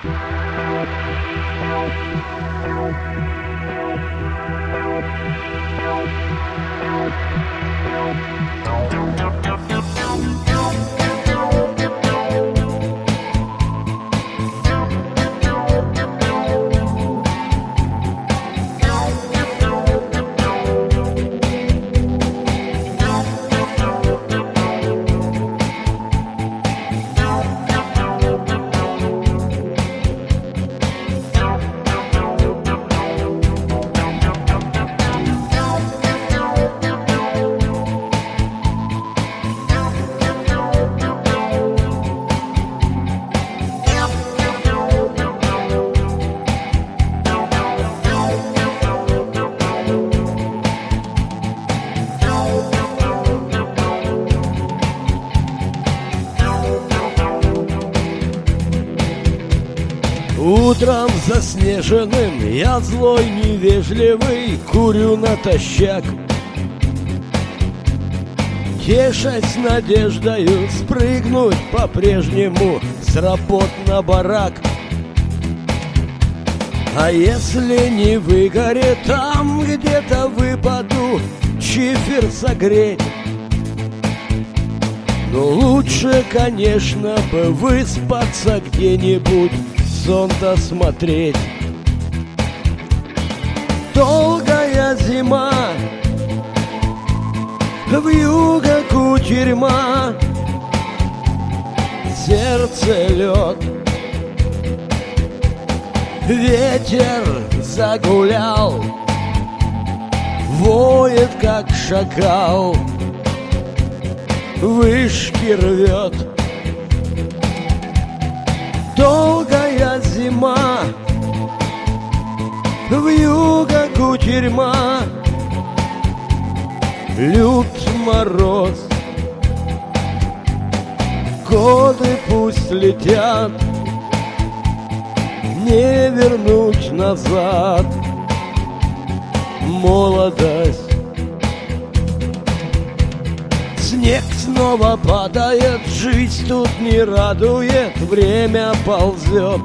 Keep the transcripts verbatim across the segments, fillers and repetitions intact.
Утром заснеженным я злой, невежливый, курю натощак, тешась надеждою спрыгнуть по-прежнему с работ на барак. А если не выгорит, там где-то выпаду чифер согреть. Но лучше, конечно, бы выспаться где-нибудь, сон-то смотреть. Долгая зима, вьюга кутерьма, сердце лед, ветер загулял, воет, как шакал, вышки рвет. Долгая зима, вьюга кутерьма, лют мороз. Годы пусть летят, не вернуть назад молодость. Снег снова падает, жизнь тут не радует, время ползет.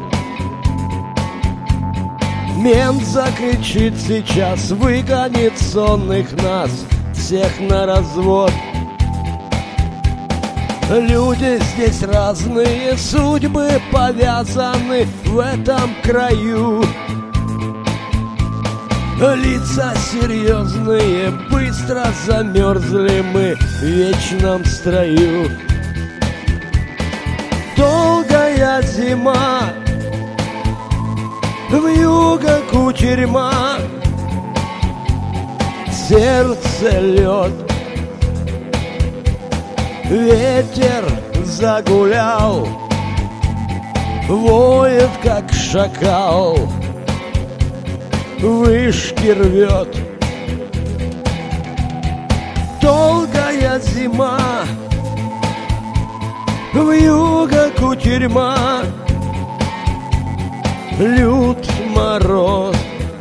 Мент закричит сейчас, выгонит сонных нас всех на развод. Люди здесь разные, судьбы повязаны в этом краю. Лица серьезные, быстро замерзли мы в вечном строю. Долгая зима, вьюга кутерьма, сердце лед, ветер загулял, воет, как шакал, вышки рвет. Долгая зима, вьюга кутерьма, лют мороз.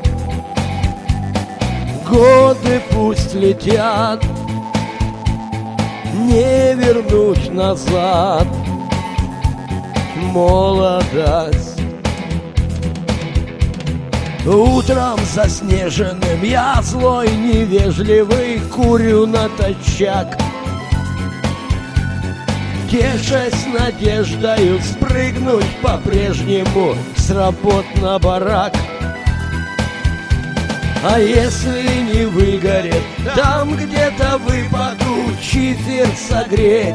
Годы пусть летят, не вернуть назад молодость. Утром заснеженным я злой, невежливый, курю натощак, тешась надеждою спрыгнуть по-прежнему с работ на барак. А если не выгорит, там где-то выпаду чифер согреть.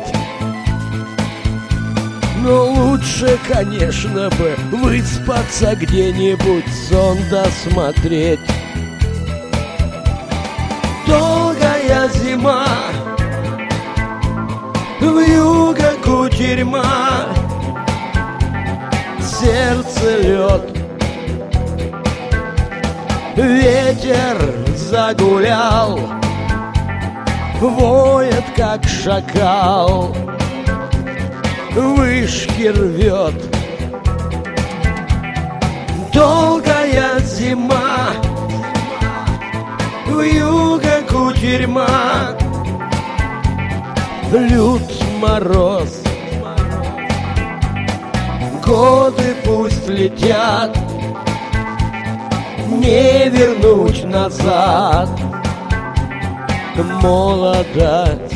Но лучше, конечно бы, выспаться где-нибудь, сон досмотреть. Долгая зима, вьюга кутерьма, сердце лед, ветер загулял, воет, как шакал, вышки рвет. Долгая зима, вьюга кутерьма, лют мороз. Годы пусть слетят, не вернуть назад. Молодость